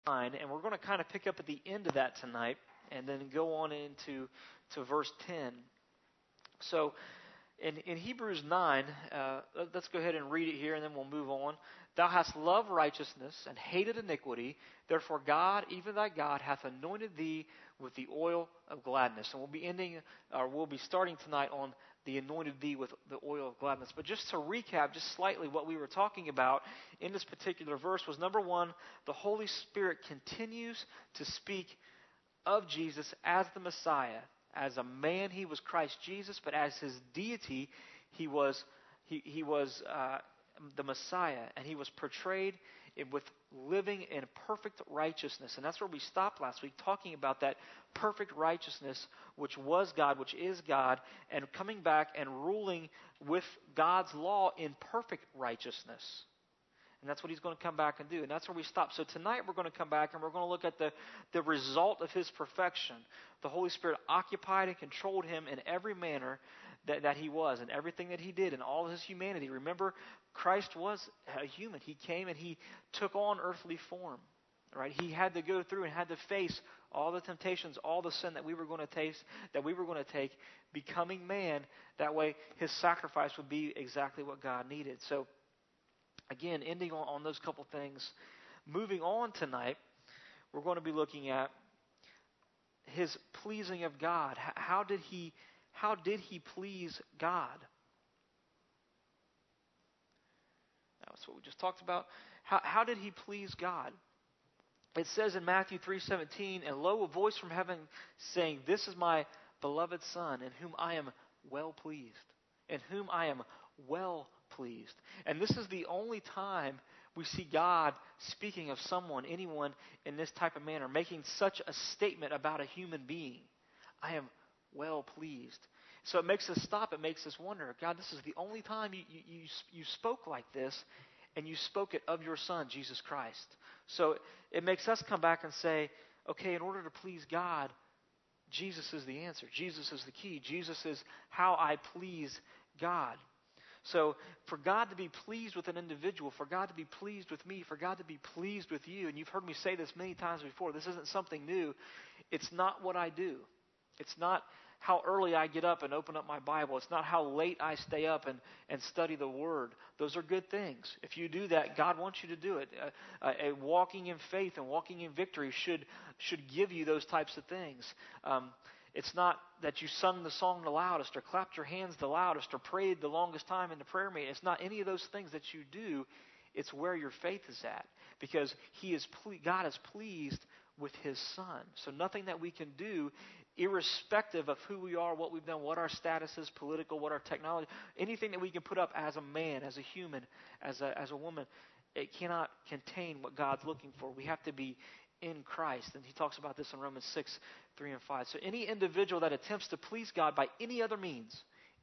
9, and we're going to kind of pick up at the end of that tonight and then go on into verse 10. So in Hebrews 9, let's go ahead and read it here and then we'll move on. Thou hast loved righteousness and hated iniquity. Therefore God, even thy God, hath anointed thee with the oil of gladness. And we'll be starting tonight on the anointed thee with the oil of gladness. But just to recap just slightly what we were talking about in this particular verse was, number one, the Holy Spirit continues to speak of Jesus as the Messiah. As a man, he was Christ Jesus, but as his deity, he was the Messiah, and he was portrayed with living in perfect righteousness. And that's where we stopped last week, talking about that perfect righteousness, which was God, which is God, and coming back and ruling with God's law in perfect righteousness. And that's what he's going to come back and do. And that's where we stop. So tonight we're going to come back and we're going to look at the result of his perfection. The Holy Spirit occupied and controlled him in every manner that he was, and everything that he did, and all of his humanity. Remember, Christ was a human. He came and he took on earthly form. Right? He had to go through and had to face all the temptations, all the sin that we were going to take, becoming man. That way his sacrifice would be exactly what God needed. So again, ending on those couple things. Moving on tonight, we're going to be looking at his pleasing of God. How did he please God? That's what we just talked about. How did he please God? It says in Matthew 3:17, and lo, a voice from heaven saying, this is my beloved Son, in whom I am well pleased. In whom I am well pleased. And this is the only time we see God speaking of anyone in this type of manner, making such a statement about a human being. I am well pleased. So it makes us stop. It makes us wonder, God, this is the only time you spoke like this, and you spoke it of your Son, Jesus Christ. So it makes us come back and say, okay, in order to please God, Jesus is the answer. Jesus is the key. Jesus is how I please God. So for God to be pleased with an individual, for God to be pleased with me, for God to be pleased with you, and you've heard me say this many times before, this isn't something new. It's not what I do. It's not how early I get up and open up my Bible. It's not how late I stay up and study the Word. Those are good things. If you do that, God wants you to do it. Walking in faith and walking in victory should give you those types of things. It's not that you sung the song the loudest or clapped your hands the loudest or prayed the longest time in the prayer meeting. It's not any of those things that you do. It's where your faith is at, because God is pleased with his Son. So nothing that we can do, irrespective of who we are, what we've done, what our status is, political, what our technology, anything that we can put up as a man, as a human, as a woman, it cannot contain what God's looking for. We have to be in Christ. And he talks about this in Romans 6:3-5. So any individual that attempts to please God by any other means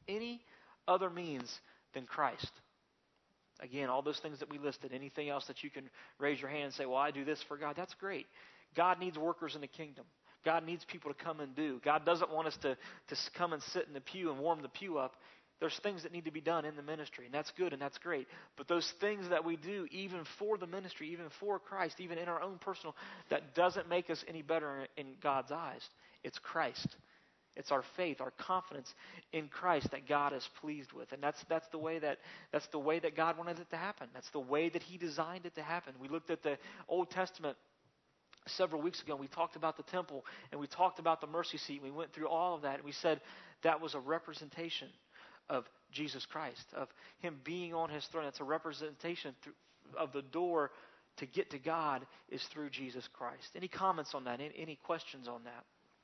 than Christ. Again, all those things that we listed, anything else that you can raise your hand and say, well, I do this for God, that's great. God needs workers in the kingdom. God needs people to come and do. God doesn't want us to come and sit in the pew and warm the pew up. There's things that need to be done in the ministry, and that's good and that's great. But those things that we do, even for the ministry, even for Christ, even in our own personal, that doesn't make us any better in God's eyes. It's Christ. It's our faith, our confidence in Christ that God is pleased with. And that's the way that God wanted it to happen. That's the way that he designed it to happen. We looked at the Old Testament several weeks ago, and we talked about the temple, and we talked about the mercy seat. We went through all of that, and we said that was a representation of Jesus Christ, of him being on his throne. It's a representation of the door to get to God is through Jesus Christ. Any comments on that? Any questions on that?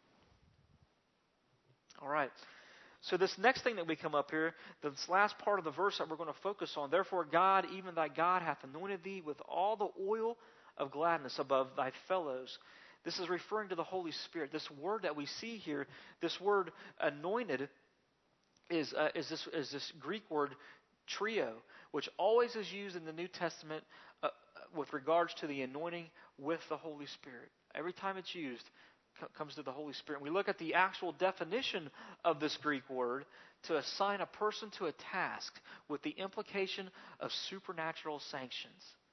All right. So this next thing that we come up here, this last part of the verse that we're going to focus on, therefore God, even thy God, hath anointed thee with all the oil of gladness above thy fellows. This is referring to the Holy Spirit. This word that we see here, this word anointed, is this Greek word trio, which always is used in the New Testament with regards to the anointing with the Holy Spirit. Every time it's used, comes to the Holy Spirit. We look at the actual definition of this Greek word to assign a person to a task with the implication of supernatural sanctions.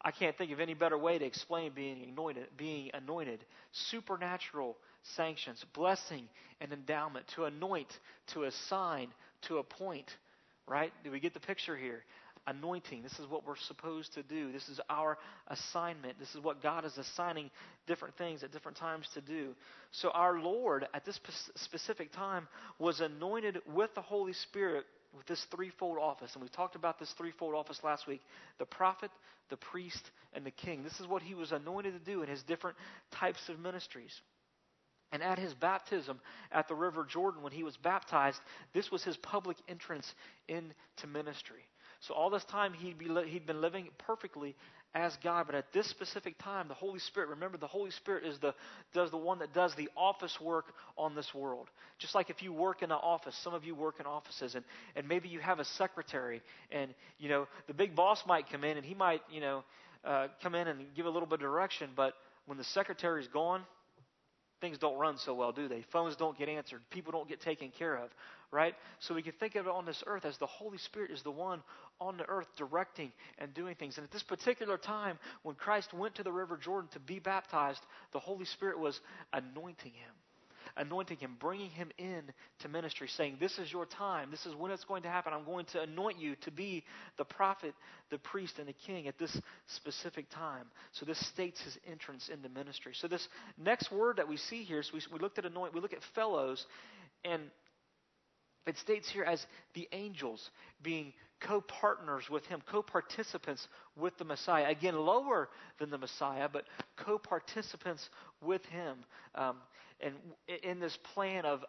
I can't think of any better way to explain being anointed. Being anointed, supernatural sanctions, blessing and endowment, to anoint, to assign, to appoint. Right? Do we get the picture here? Anointing. This is what we're supposed to do. This is our assignment. This is what God is assigning different things at different times to do. So our Lord, at this specific time, was anointed with the Holy Spirit with this threefold office. And we talked about this threefold office last week. The prophet, the priest, and the king. This is what he was anointed to do in his different types of ministries. And at his baptism at the River Jordan, when he was baptized, this was his public entrance into ministry. So all this time he'd been living perfectly as God, but at this specific time, the Holy Spirit, remember the Holy Spirit is the one that does the office work on this world. Just like if you work in an office, some of you work in offices, and maybe you have a secretary, and the big boss might come in, and he might come in and give a little bit of direction, but when the secretary's gone, things don't run so well, do they? Phones don't get answered. People don't get taken care of, right? So we can think of it on this earth as the Holy Spirit is the one on the earth directing and doing things. And at this particular time, when Christ went to the River Jordan to be baptized, the Holy Spirit was anointing him, bringing him in to ministry, saying, this is your time. This is when it's going to happen. I'm going to anoint you to be the prophet, the priest, and the king at this specific time. So this states his entrance into ministry. So this next word that we see here, so we looked at anoint, we look at fellows, and it states here as the angels being co-partners with him, co-participants with the Messiah. Again, lower than the Messiah, but co-participants with him. And in this plan of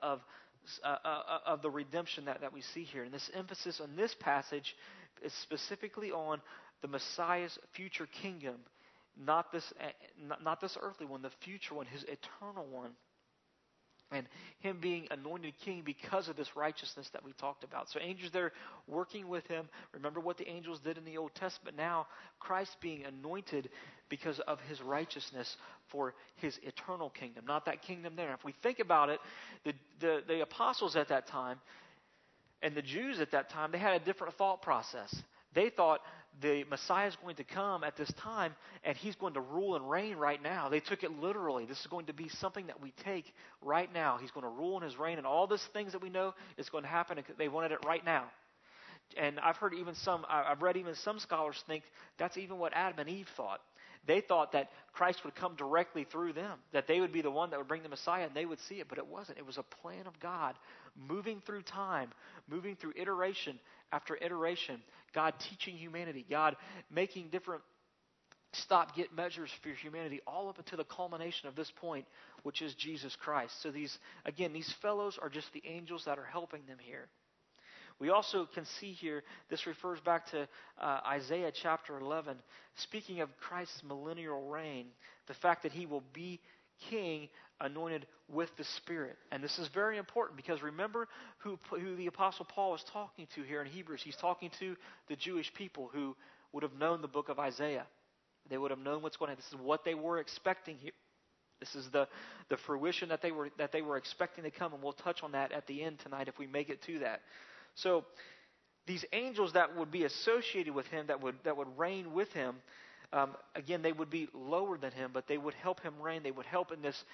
the redemption that we see here. And this emphasis on this passage is specifically on the Messiah's future kingdom, not this earthly one, the future one, his eternal one. And him being anointed king because of this righteousness that we talked about. So angels there working with him. Remember what the angels did in the Old Testament. Now Christ being anointed because of his righteousness for his eternal kingdom. Not that kingdom there. If we think about it, the apostles at that time and the Jews at that time, they had a different thought process. They thought the Messiah is going to come at this time and he's going to rule and reign right now. They took it literally. This is going to be something that we take right now. He's going to rule and his reign, and all these things that we know is going to happen. They wanted it right now. And I've read even some scholars think that's even what Adam and Eve thought. They thought that Christ would come directly through them, that they would be the one that would bring the Messiah and they would see it, but it wasn't. It was a plan of God moving through time, moving through iteration after iteration, God teaching humanity, God making different stop-get measures for humanity, all up until the culmination of this point, which is Jesus Christ. So these fellows are just the angels that are helping them here. We also can see here, this refers back to Isaiah chapter 11, speaking of Christ's millennial reign, the fact that he will be king anointed with the Spirit. And this is very important because remember who the Apostle Paul was talking to here in Hebrews. He's talking to the Jewish people who would have known the book of Isaiah. They would have known what's going on. This is what they were expecting here. This is the fruition that they were expecting to come, and we'll touch on that at the end tonight if we make it to that. So these angels that would be associated with him, that would reign with him, again, they would be lower than him, but they would help him reign. They would help in this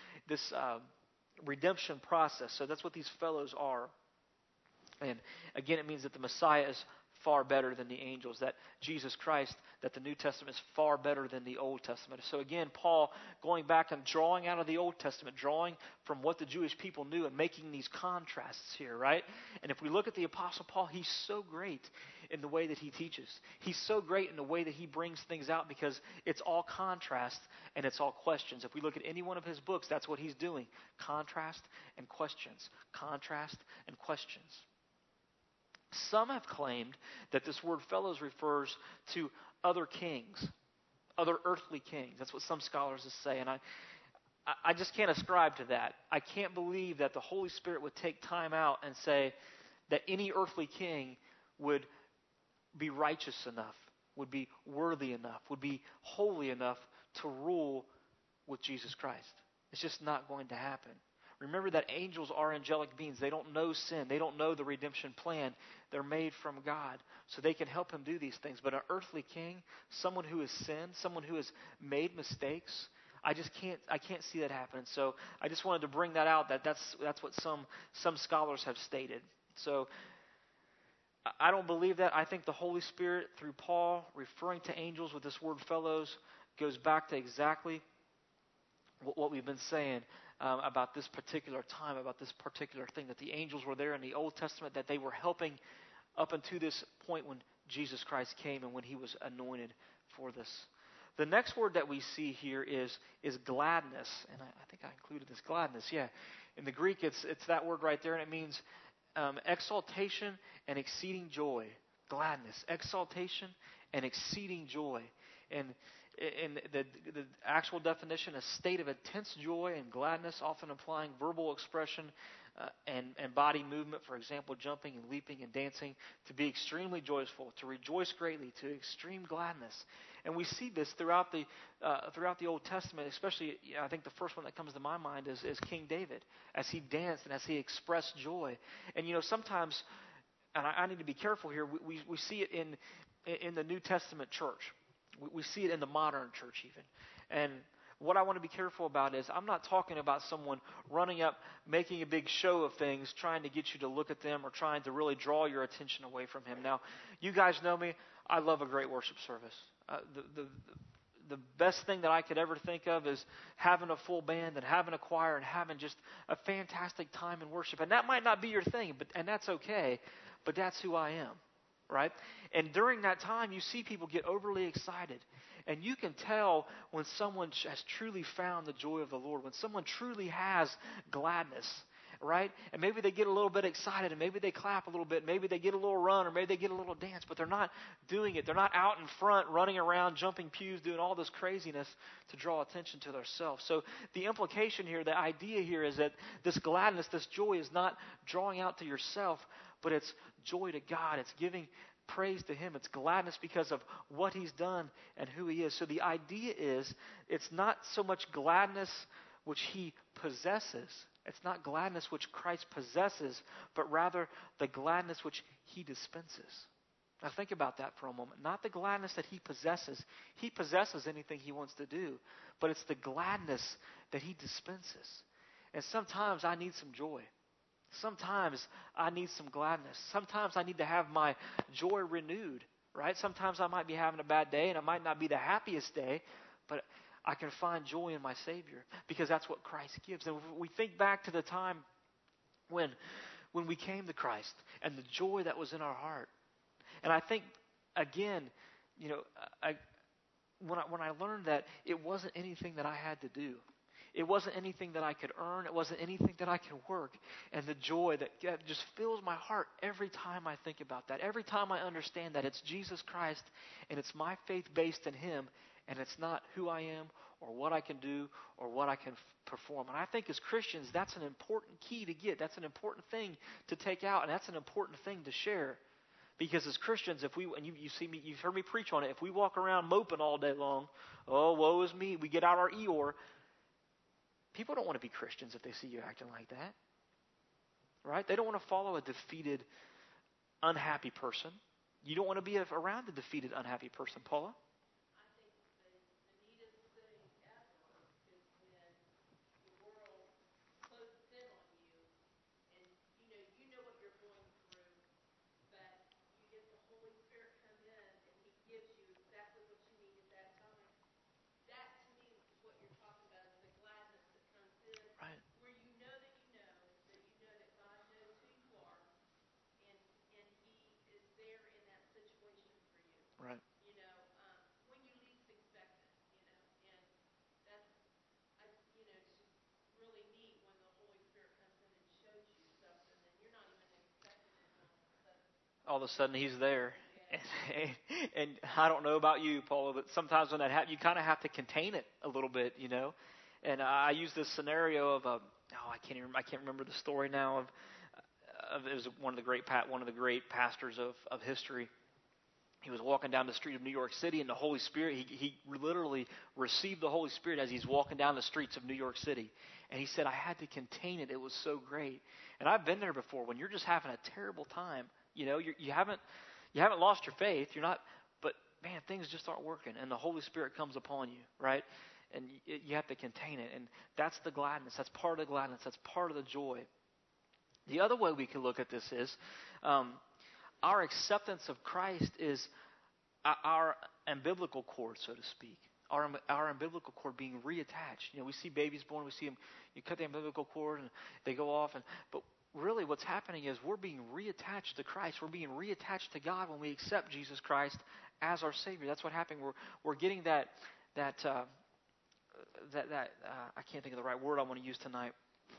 redemption process. So that's what these fellows are. And again, it means that the Messiah is far better than the angels, that Jesus Christ, that the New Testament is far better than the Old Testament. So again, Paul going back and drawing out of the Old Testament, drawing from what the Jewish people knew and making these contrasts here, right? And if we look at the Apostle Paul, he's so great in the way that he teaches. He's so great in the way that he brings things out because it's all contrast and it's all questions. If we look at any one of his books, that's what he's doing. Contrast and questions. Contrast and questions. Some have claimed that this word fellows refers to other kings, other earthly kings. That's what some scholars say, and I just can't ascribe to that. I can't believe that the Holy Spirit would take time out and say that any earthly king would be righteous enough, would be worthy enough, would be holy enough to rule with Jesus Christ. It's just not going to happen. Remember that angels are angelic beings. They don't know sin. They don't know the redemption plan. They're made from God, so they can help him do these things. But an earthly king, someone who has sinned, someone who has made mistakes, I can't see that happen. So I just wanted to bring that out. That's what some scholars have stated. So I don't believe that. I think the Holy Spirit, through Paul referring to angels with this word fellows, goes back to exactly what we've been saying about this particular time, about this particular thing, that the angels were there in the Old Testament, that they were helping up until this point when Jesus Christ came and when he was anointed for this. The next word that we see here is gladness, and I think I included this gladness. Yeah, in the Greek it's that word right there, and it means exaltation and exceeding joy. Gladness, exaltation and exceeding joy, and in the actual definition, a state of intense joy and gladness, often implying verbal expression and body movement, for example, jumping and leaping and dancing, to be extremely joyful, to rejoice greatly, to extreme gladness. And we see this throughout the Old Testament, especially, I think the first one that comes to my mind is King David, as he danced and as he expressed joy. And sometimes, and I need to be careful here, we see it in the New Testament church. We see it in the modern church even. And what I want to be careful about is I'm not talking about someone running up, making a big show of things, trying to get you to look at them or trying to really draw your attention away from him. Now, you guys know me. I love a great worship service. The best thing that I could ever think of is having a full band and having a choir and having just a fantastic time in worship. And that might not be your thing, and that's okay, but that's who I am. Right? And during that time, you see people get overly excited. And you can tell when someone has truly found the joy of the Lord, when someone truly has gladness, right? And maybe they get a little bit excited, and maybe they clap a little bit, maybe they get a little run, or maybe they get a little dance, but they're not doing it. They're not out in front, running around, jumping pews, doing all this craziness to draw attention to themselves. So the implication here, the idea here is that this gladness, this joy is not drawing out to yourself, but it's joy to God. It's giving praise to him. It's gladness because of what he's done and who he is. So the idea is it's not so much gladness which he possesses. It's not gladness which Christ possesses, but rather the gladness which he dispenses. Now think about that for a moment. Not the gladness that he possesses. He possesses anything he wants to do, but it's the gladness that he dispenses. And sometimes I need some joy. Sometimes I need some gladness. Sometimes I need to have my joy renewed, right? Sometimes I might be having a bad day and it might not be the happiest day, but I can find joy in my Savior because that's what Christ gives. And we think back to the time when we came to Christ and the joy that was in our heart. And I think, again, when I learned that it wasn't anything that I had to do. It wasn't anything that I could earn. It wasn't anything that I could work. And the joy that just fills my heart every time I think about that. Every time I understand that it's Jesus Christ and it's my faith based in him and it's not who I am or what I can do or what I can perform. And I think as Christians, that's an important key to get. That's an important thing to take out, and that's an important thing to share. Because as Christians, you see me, you've heard me preach on it, if we walk around moping all day long, oh, woe is me, we get out our Eeyore. People don't want to be Christians if they see you acting like that, right? They don't want to follow a defeated, unhappy person. You don't want to be around a defeated, unhappy person, Paula. I think the neatest thing ever is when the world closes in on you, and you know what you're going through, but you get the Holy Spirit come in, and he gives you exactly what you need at that time. That, to me, is what you're talking about, is the gladness that comes in, Right. where you know that God knows who you are, and he is there in that situation for you. Right. When you least expect it, and that's, it's just really neat when the Holy Spirit comes in and shows you something, and you're not even expecting it, and All of a sudden he's there. Yeah. And I don't know about you, Paula, but sometimes when that happens, you kind of have to contain it a little bit, And I use this scenario of I can't remember the story now of it was one of the great pastors of history, He was walking down the street of New York City, and the Holy Spirit, he literally received the Holy Spirit as he's walking down the streets of New York City. And he said, I had to contain it. It was so great. And I've been there before when you're just having a terrible time. You haven't lost your faith. You're not, but man, things just aren't working. And the Holy Spirit comes upon you, right? And you have to contain it. And that's the gladness. That's part of the gladness. That's part of the joy. The other way we can look at this is our acceptance of Christ is our umbilical cord, so to speak. Our umbilical cord being reattached. We see babies born. We see them. You cut the umbilical cord and they go off. But really, what's happening is we're being reattached to Christ. We're being reattached to God when we accept Jesus Christ as our Savior. That's what happened. We're getting that I can't think of the right word I want to use tonight.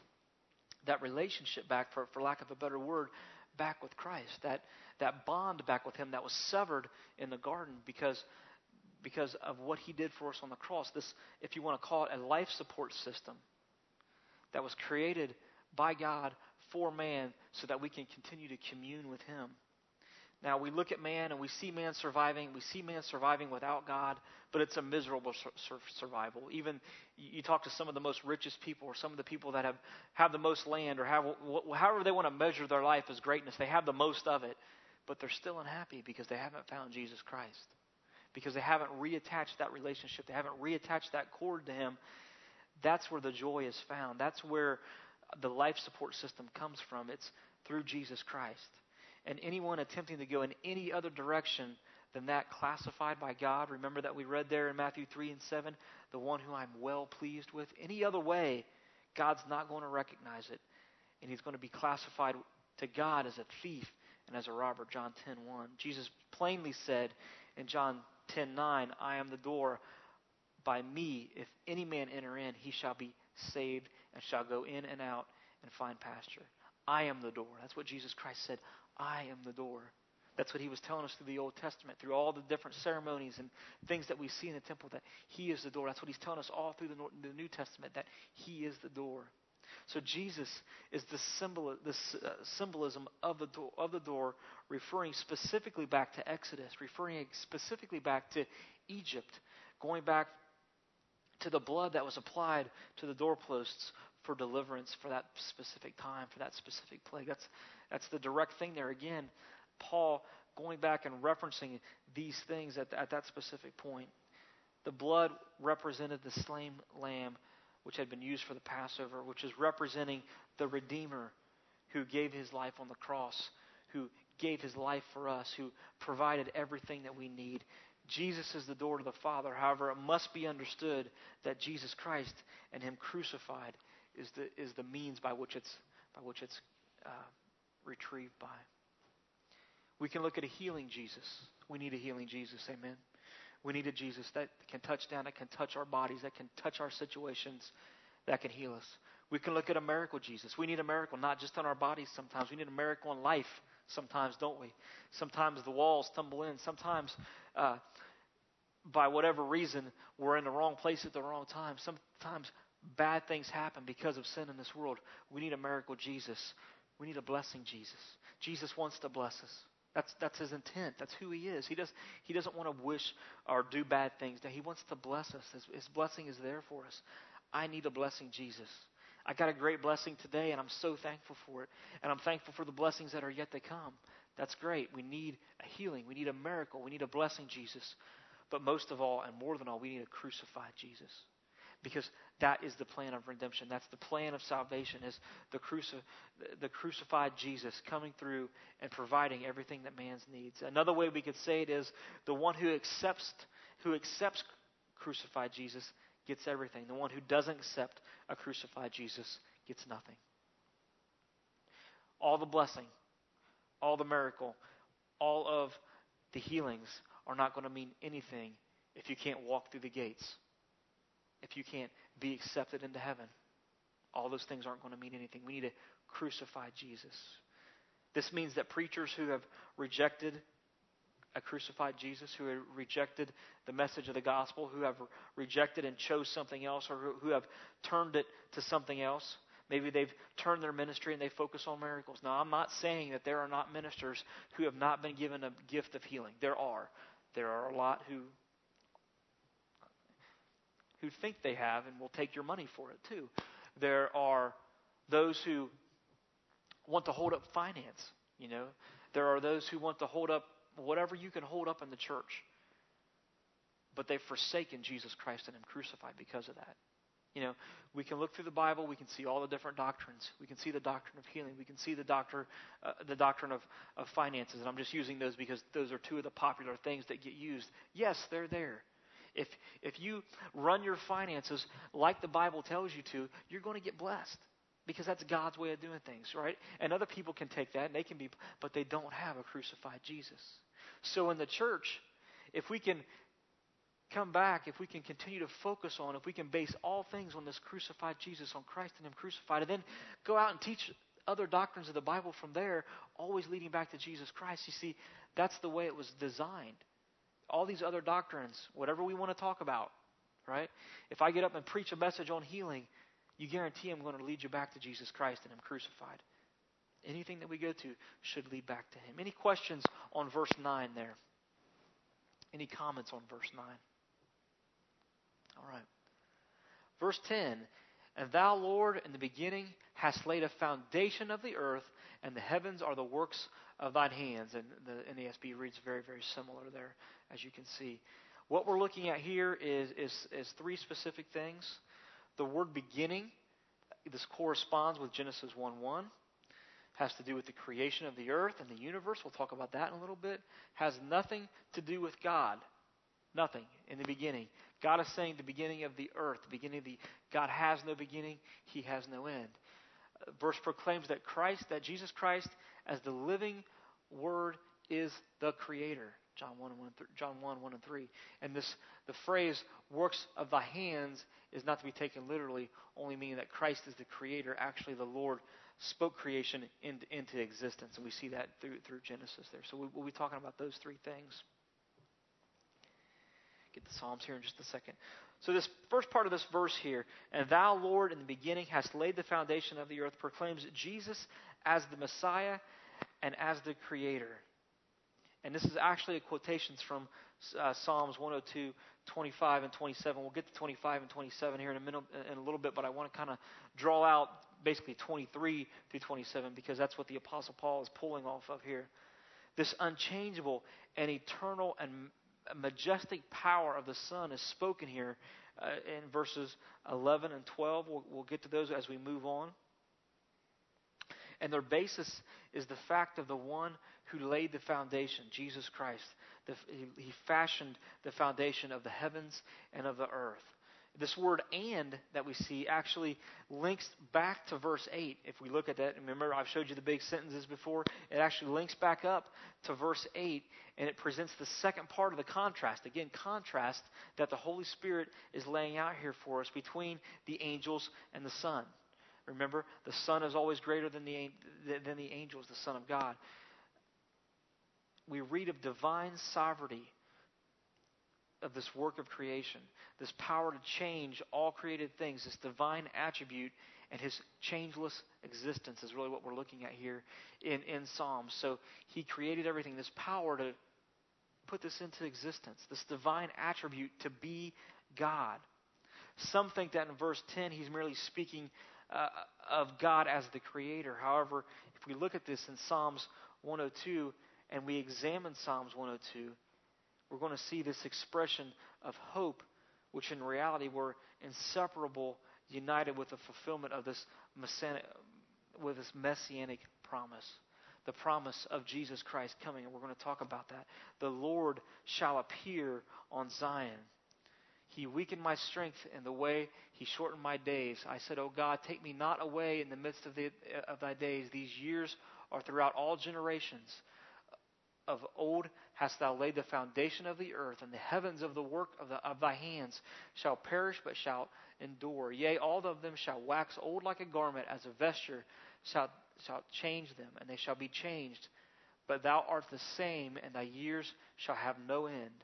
That relationship back, for lack of a better word, back with Christ. That bond back with Him that was severed in the garden because of what He did for us on the cross. This, if you want to call it, a life support system that was created by God for man so that we can continue to commune with Him. Now, we look at man and we see man surviving. We see man surviving without God, but it's a miserable survival. Even you talk to some of the most richest people or some of the people that have the most land or however they want to measure their life as greatness, they have the most of it, but they're still unhappy because they haven't found Jesus Christ. Because they haven't reattached that relationship. They haven't reattached that cord to Him. That's where the joy is found. That's where the life support system comes from. It's through Jesus Christ. And anyone attempting to go in any other direction than that classified by God, remember that we read there in Matthew 3 and 7, the one who I'm well pleased with. Any other way, God's not going to recognize it. And He's going to be classified to God as a thief and as a robber, John 10:1. Jesus plainly said in John 10:9, I am the door. By me, if any man enter in, he shall be saved and shall go in and out and find pasture. I am the door. That's what Jesus Christ said. I am the door. That's what He was telling us through the Old Testament, through all the different ceremonies and things that we see in the temple, that He is the door. That's what He's telling us all through the New Testament, that He is the door. So Jesus is the symbolism of the door, referring specifically back to Exodus, referring specifically back to Egypt, going back to the blood that was applied to the doorposts for deliverance for that specific time, for that specific plague. That's the direct thing there. Again, Paul going back and referencing these things at that specific point. The blood represented the slain lamb, which had been used for the Passover, which is representing the Redeemer who gave His life on the cross, who gave His life for us, who provided everything that we need. Jesus is the door to the Father. However, it must be understood that Jesus Christ and Him crucified is the means by which it's retrieved by. We can look at a healing Jesus. We need a healing Jesus. Amen. We need a Jesus that can touch down, that can touch our bodies, that can touch our situations, that can heal us. We can look at a miracle Jesus. We need a miracle, not just on our bodies sometimes. We need a miracle in life sometimes, don't we? Sometimes the walls tumble in. Sometimes, by whatever reason, we're in the wrong place at the wrong time. Sometimes bad things happen because of sin in this world. We need a miracle Jesus. We need a blessing Jesus. Jesus wants to bless us. That's His intent. That's who He is. He doesn't want to wish or do bad things. He wants to bless us. His blessing is there for us. I need a blessing Jesus. I got a great blessing today, and I'm so thankful for it. And I'm thankful for the blessings that are yet to come. That's great. We need a healing. We need a miracle. We need a blessing Jesus. But most of all, and more than all, we need a crucified Jesus. Because that is the plan of redemption. That's the plan of salvation, is the crucified Jesus coming through and providing everything that man needs. Another way we could say it is the one who accepts crucified Jesus gets everything. The one who doesn't accept a crucified Jesus gets nothing. All the blessing, all the miracle, all of the healings are not going to mean anything if you can't walk through the gates. If you can't be accepted into heaven, all those things aren't going to mean anything. We need a crucified Jesus. This means that preachers who have rejected a crucified Jesus, who have rejected the message of the gospel, who have rejected and chose something else, or who have turned it to something else, Maybe they've turned their ministry and they focus on miracles. Now, I'm not saying that there are not ministers who have not been given a gift of healing. There are. There are a lot who think they have and will take your money for it too. There are those who want to hold up finance, you know. There are those who want to hold up whatever you can hold up in the church. But they've forsaken Jesus Christ and Him crucified because of that. You know, we can look through the Bible. We can see all the different doctrines. We can see the doctrine of healing. We can see the doctrine of finances. And I'm just using those because those are two of the popular things that get used. Yes, they're there. If you run your finances like the Bible tells you to, you're going to get blessed because that's God's way of doing things, right? And other people can take that and they can be, but they don't have a crucified Jesus. So in the church, if we can come back, if we can continue to focus on, if we can base all things on this crucified Jesus, on Christ and Him crucified, and then go out and teach other doctrines of the Bible from there, always leading back to Jesus Christ. You see, that's the way it was designed. All these other doctrines, whatever we want to talk about, right? If I get up and preach a message on healing, you guarantee I'm going to lead you back to Jesus Christ and Him crucified. Anything that we go to should lead back to Him. Any questions on verse 9 there? Any comments on verse 9? All right. Verse 10, and thou, Lord, in the beginning hast laid a foundation of the earth, and the heavens are the works of thine hands. And the NASB reads very, very similar there, as you can see. What we're looking at here is three specific things. The word beginning, this corresponds with Genesis 1:1. Has to do with the creation of the earth and the universe. We'll talk about that in a little bit. Has nothing to do with God. Nothing in the beginning. God is saying the beginning of the earth, the beginning of God has no beginning, He has no end. Verse proclaims that Jesus Christ, as the living Word, is the Creator. John 1, and 3. And the phrase "works of thy hands" is not to be taken literally, only meaning that Christ is the Creator. Actually, the Lord spoke creation into existence, and we see that through Genesis there. So we'll be talking about those three things. Get the Psalms here in just a second. So this first part of this verse here, and thou, Lord, in the beginning hast laid the foundation of the earth, proclaims Jesus as the Messiah and as the Creator. And this is actually a quotation from Psalms 102, 25 and 27. We'll get to 25 and 27 here in a little bit, but I want to kind of draw out basically 23 through 27 because that's what the Apostle Paul is pulling off of here. This unchangeable and eternal and majestic power of the Son is spoken here in verses 11 and 12. We'll get to those as we move on. And their basis is the fact of the one who laid the foundation, Jesus Christ. He fashioned the foundation of the heavens and of the earth. This word "and" that we see actually links back to verse 8. If we look at that, remember I've showed you the big sentences before. It actually links back up to verse 8, and it presents the second part of the contrast. Again, contrast that the Holy Spirit is laying out here for us between the angels and the Son. Remember, the Son is always greater than the angels, the Son of God. We read of divine sovereignty of this work of creation, this power to change all created things, this divine attribute and His changeless existence is really what we're looking at here in Psalms. So He created everything, this power to put this into existence, this divine attribute to be God. Some think that in verse 10 He's merely speaking of God as the Creator. However, if we look at this in Psalms 102 and we examine Psalms 102, we're going to see this expression of hope, which in reality were inseparable, united with the fulfillment of this messianic promise. The promise of Jesus Christ coming, and we're going to talk about that. The Lord shall appear on Zion. He weakened my strength in the way He shortened my days. I said, O God, take me not away in the midst of thy days. These years are throughout all generations. Of old hast thou laid the foundation of the earth, and the heavens of the work of thy hands shall perish, but shall endure. Yea, all of them shall wax old like a garment, as a vesture shalt change them, and they shall be changed. But thou art the same, and thy years shall have no end.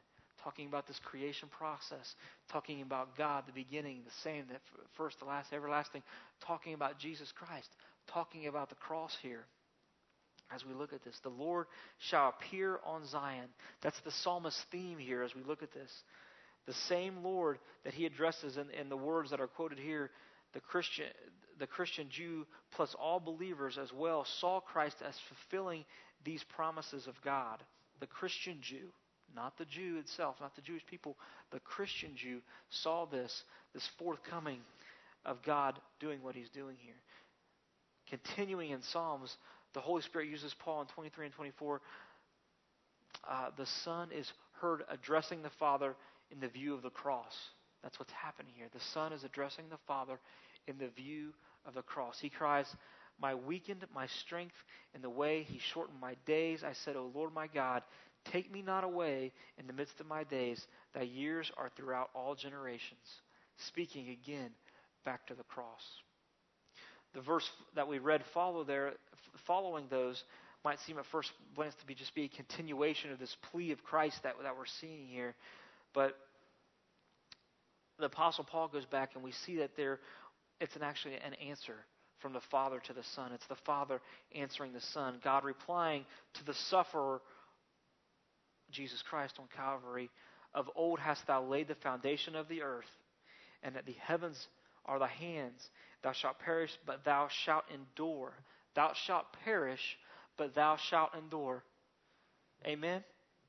talking about this creation process, talking about God, the beginning, the same, the first, the last, everlasting, talking about Jesus Christ, talking about the cross here. As we look at this, the Lord shall appear on Zion. That's the psalmist's theme here as we look at this. The same Lord that he addresses in the words that are quoted here, the Christian Jew plus all believers as well saw Christ as fulfilling these promises of God. The Christian Jew, not the Jew itself, not the Jewish people, the Christian Jew saw this forthcoming of God doing what he's doing here. Continuing in Psalms, the Holy Spirit uses Paul in 23 and 24. The Son is heard addressing the Father in the view of the cross. That's what's happening here. The Son is addressing the Father in the view of the cross. He cries, "My weakened, my strength in the way he shortened my days. I said, O Lord my God, take me not away in the midst of my days. Thy years are throughout all generations." Speaking again back to the cross. The verse that we read following those might seem at first glance to be a continuation of this plea of Christ that we're seeing here. But the Apostle Paul goes back and we see that it's actually an answer from the Father to the Son. It's the Father answering the Son. God replying to the sufferer, Jesus Christ on Calvary, "Of old hast thou laid the foundation of the earth, and that the heavens are thy hands. Thou shalt perish, but thou shalt endure. Thou shalt perish, but thou shalt endure." Amen?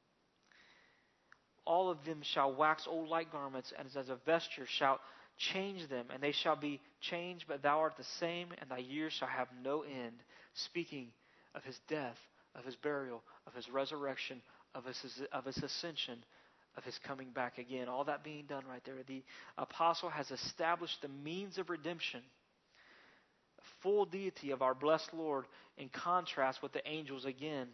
"All of them shall wax old like garments, and as a vesture shalt change them, and they shall be changed, but thou art the same, and thy years shall have no end." Speaking of his death, of his burial, of his resurrection, of his ascension, of his coming back again. All that being done right there. The apostle has established the means of redemption, full deity of our blessed Lord, in contrast with the angels again.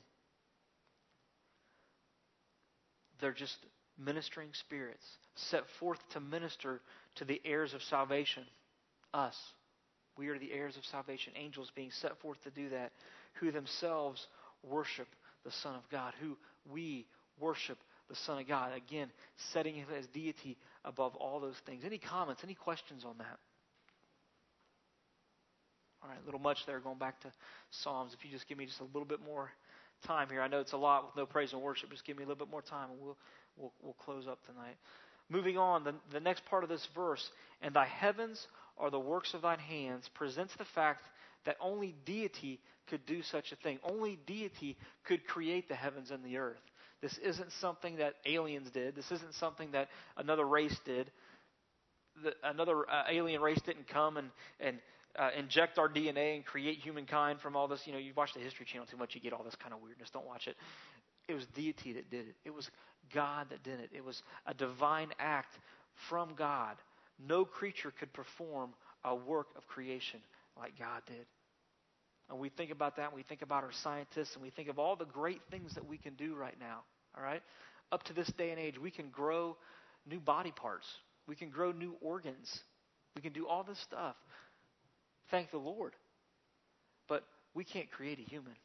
They're just ministering spirits set forth to minister to the heirs of salvation. Us. We are the heirs of salvation. Angels being set forth to do that, who themselves worship the Son of God, who we worship the Son of God. Again, setting him as deity above all those things. Any comments, any questions on that? All right, a little much there going back to Psalms. If you just give me just a little bit more time here. I know it's a lot with no praise and worship. Just give me a little bit more time and we'll close up tonight. Moving on, the next part of this verse, "And thy heavens are the works of thine hands," presents the fact that only deity could do such a thing. Only deity could create the heavens and the earth. This isn't something that aliens did. This isn't something that another race did. Another alien race didn't come and inject our DNA and create humankind from all this. You watch the History Channel too much, you get all this kind of weirdness. Don't watch it. It was deity that did it. It was God that did it. It was a divine act from God. No creature could perform a work of creation like God did. And we think about that, and we think about our scientists, and we think of all the great things that we can do right now. All right? Up to this day and age, we can grow new body parts. We can grow new organs. We can do all this stuff. Thank the Lord. But we can't create a human.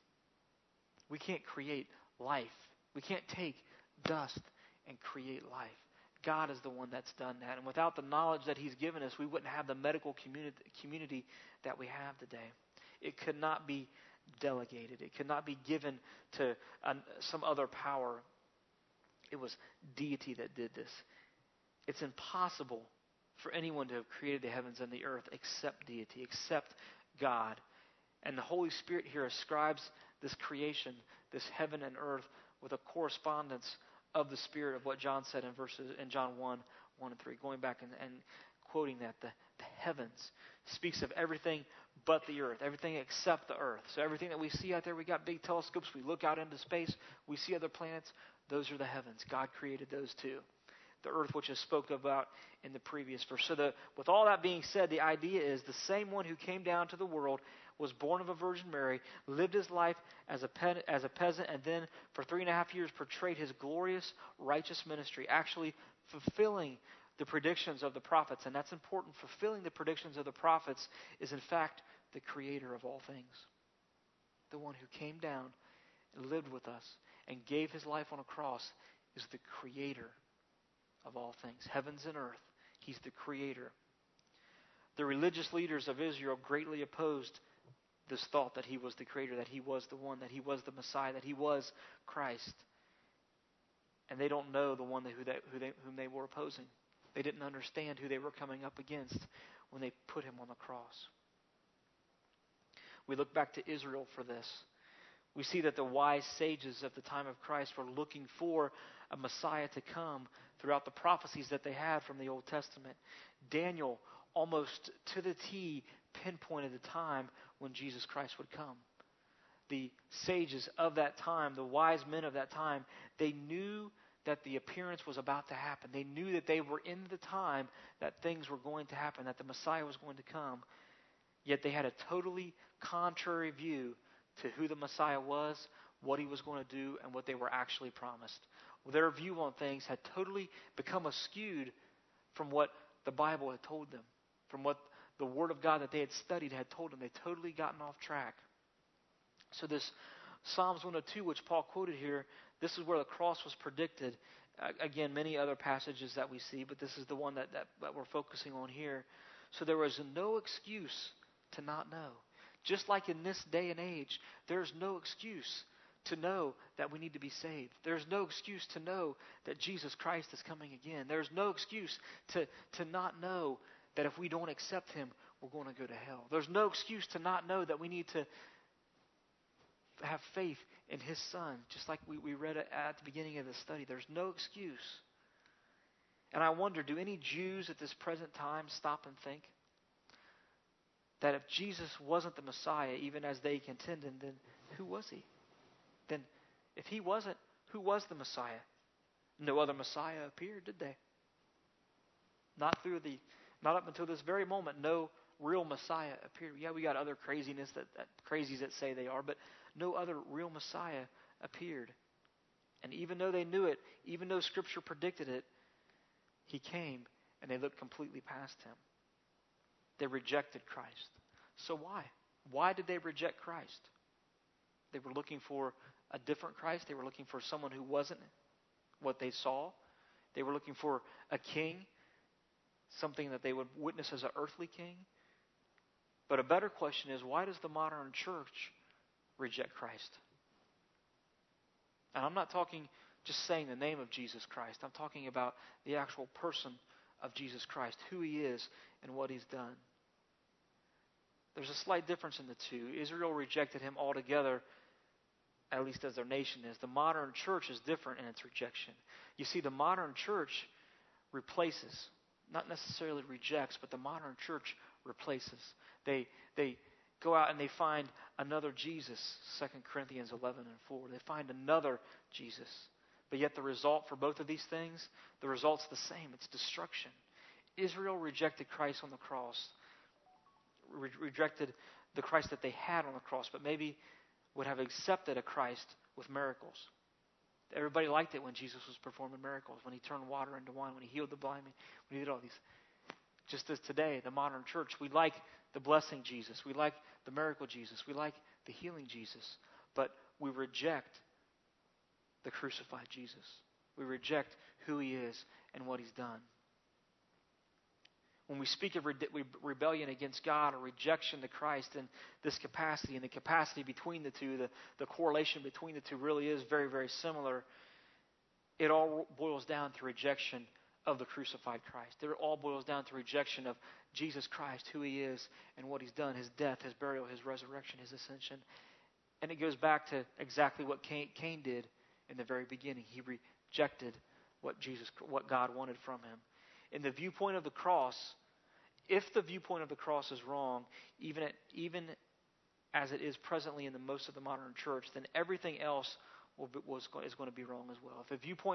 We can't create life. We can't take dust and create life. God is the one that's done that. And without the knowledge that he's given us, we wouldn't have the medical community that we have today. It could not be delegated. It could not be given to some other power. It was deity that did this. It's impossible for anyone to have created the heavens and the earth except deity, except God. And the Holy Spirit here ascribes this creation, this heaven and earth, with a correspondence of the Spirit of what John said in John 1:1-3. Going back and quoting that, the heavens speaks of everything but the earth, everything except the earth. So everything that we see out there, we got big telescopes, we look out into space, we see other planets, those are the heavens. God created those too. The earth, which is spoken about in the previous verse. So with all that being said, the idea is the same one who came down to the world, was born of a Virgin Mary, lived his life as a peasant, and then for 3.5 years portrayed his glorious, righteous ministry, actually fulfilling the predictions of the prophets. And that's important. Fulfilling the predictions of the prophets is, in fact, the creator of all things. The one who came down and lived with us and gave his life on a cross is the creator of all things, heavens and earth. He's the creator. The religious leaders of Israel greatly opposed this thought that he was the creator, that he was the one, that he was the Messiah, that he was Christ. And they don't know the one whom they were opposing. They didn't understand who they were coming up against when they put him on the cross. We look back to Israel for this. We see that the wise sages of the time of Christ were looking for a Messiah to come throughout the prophecies that they had from the Old Testament. Daniel, almost to the T, pinpointed the time when Jesus Christ would come. The sages of that time, the wise men of that time, they knew that the appearance was about to happen. They knew that they were in the time that things were going to happen, that the Messiah was going to come. Yet they had a totally contrary view to who the Messiah was, what he was going to do, and what they were actually promised. Their view on things had totally become askewed from what the Bible had told them, from what the Word of God that they had studied had told them. They'd totally gotten off track. So this Psalms 102, which Paul quoted here, this is where the cross was predicted. Again, many other passages that we see, but this is the one that we're focusing on here. So there was no excuse to not know. Just like in this day and age, there's no excuse to know that we need to be saved. There's no excuse to know that Jesus Christ is coming again. There's no excuse to not know that if we don't accept him, we're going to go to hell. There's no excuse to not know that we need to have faith in his Son, just like we read at the beginning of the study. There's no excuse. And I wonder, do any Jews at this present time stop and think that if Jesus wasn't the Messiah, even as they contended, then who was he? Then if he wasn't, who was the Messiah? No other Messiah appeared, did they? Not up until this very moment, no real Messiah appeared. Yeah, we got other crazies that say they are, but no other real Messiah appeared. And even though they knew it, even though Scripture predicted it, he came and they looked completely past him. They rejected Christ. So why? Why did they reject Christ? They were looking for a different Christ. They were looking for someone who wasn't what they saw. They were looking for a king, something that they would witness as an earthly king. But a better question is, why does the modern church reject Christ? And I'm not talking just saying the name of Jesus Christ. I'm talking about the actual person of Jesus Christ, who he is and what he's done. There's a slight difference in the two. Israel rejected him altogether, at least as their nation is. The modern church is different in its rejection. You see, the modern church replaces, not necessarily rejects, but the modern church replaces. They go out and they find another Jesus, 2 Corinthians 11 and 4. They find another Jesus. But yet the result for both of these things, the result's the same. It's destruction. Israel rejected Christ on the cross, rejected the Christ that they had on the cross, but maybe would have accepted a Christ with miracles. Everybody liked it when Jesus was performing miracles, when he turned water into wine, when he healed the blind man, when he did all these. Just as today, the modern church, we like the blessing Jesus. We like the miracle Jesus. We like the healing Jesus. But we reject the crucified Jesus. We reject who he is and what he's done. When we speak of rebellion against God or rejection to Christ in this capacity, and the capacity between the two, the correlation between the two really is very, very similar. It all boils down to rejection of the crucified Christ. It all boils down to rejection of Jesus Christ, who he is and what he's done, his death, his burial, his resurrection, his ascension. And it goes back to exactly what Cain did in the very beginning. He rejected what God wanted from him. In the viewpoint of the cross, if the viewpoint of the cross is wrong, even as it is presently in most of the modern church, then everything else is going to be wrong as well.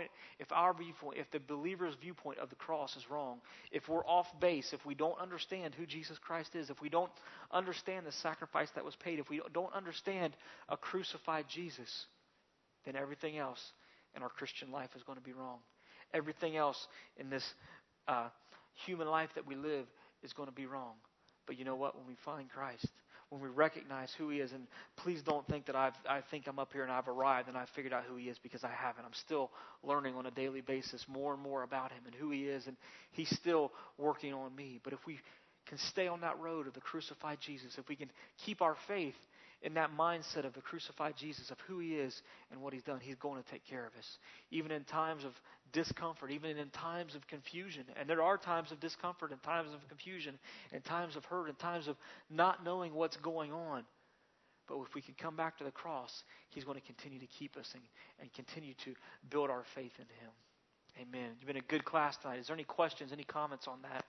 If the believer's viewpoint of the cross is wrong, if we're off base, if we don't understand who Jesus Christ is, if we don't understand the sacrifice that was paid, if we don't understand a crucified Jesus, then everything else in our Christian life is going to be wrong. Everything else in this human life that we live is going to be wrong. But you know what? When we find Christ, when we recognize who He is. And please don't think that I think I'm up here and I've arrived and I've figured out who He is, because I haven't. I'm still learning on a daily basis more and more about Him and who He is, and He's still working on me. But if we can stay on that road of the crucified Jesus, if we can keep our faith in that mindset of the crucified Jesus, of who He is and what He's done, He's going to take care of us. Even in times of discomfort, even in times of confusion. And there are times of discomfort and times of confusion and times of hurt and times of not knowing what's going on. But if we can come back to the cross, He's going to continue to keep us and continue to build our faith in Him. Amen. You've been a good class tonight. Is there any questions, any comments on that?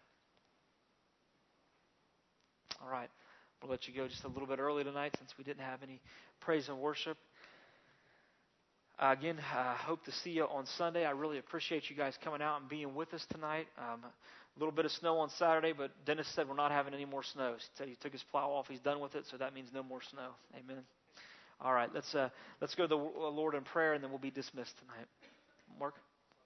All right. We'll let you go just a little bit early tonight since we didn't have any praise and worship. Again, I hope to see you on Sunday. I really appreciate you guys coming out and being with us tonight. A little bit of snow on Saturday, but Dennis said we're not having any more snow. He said he took his plow off. He's done with it, so that means no more snow. Amen. All right, let's go to the Lord in prayer, and then we'll be dismissed tonight. Mark?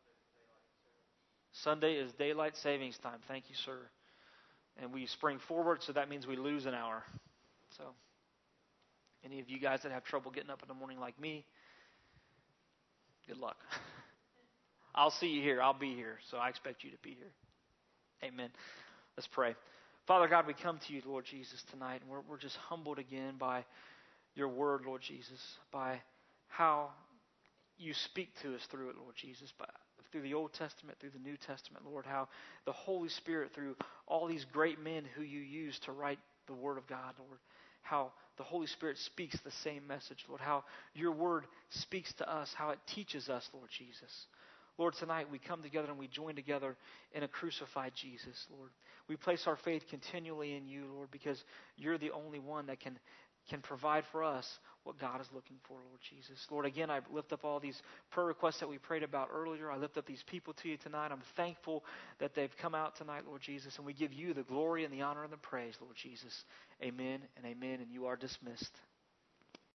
Sunday is daylight savings time. Thank you, sir. And we spring forward, so that means we lose an hour. So any of you guys that have trouble getting up in the morning like me, good luck. I'll see you here. I'll be here. So I expect you to be here. Amen. Let's pray. Father God, we come to you, Lord Jesus, tonight. And we're just humbled again by your word, Lord Jesus, by how you speak to us through it, Lord Jesus, through the Old Testament, through the New Testament, Lord, how the Holy Spirit, through all these great men who you use to write the Word of God, Lord, how the Holy Spirit speaks the same message, Lord, how your Word speaks to us, how it teaches us, Lord Jesus. Lord, tonight we come together and we join together in a crucified Jesus, Lord. We place our faith continually in you, Lord, because you're the only one that can provide for us what God is looking for, Lord Jesus. Lord, again, I lift up all these prayer requests that we prayed about earlier. I lift up these people to you tonight. I'm thankful that they've come out tonight, Lord Jesus, and we give you the glory and the honor and the praise, Lord Jesus. Amen and amen, and you are dismissed.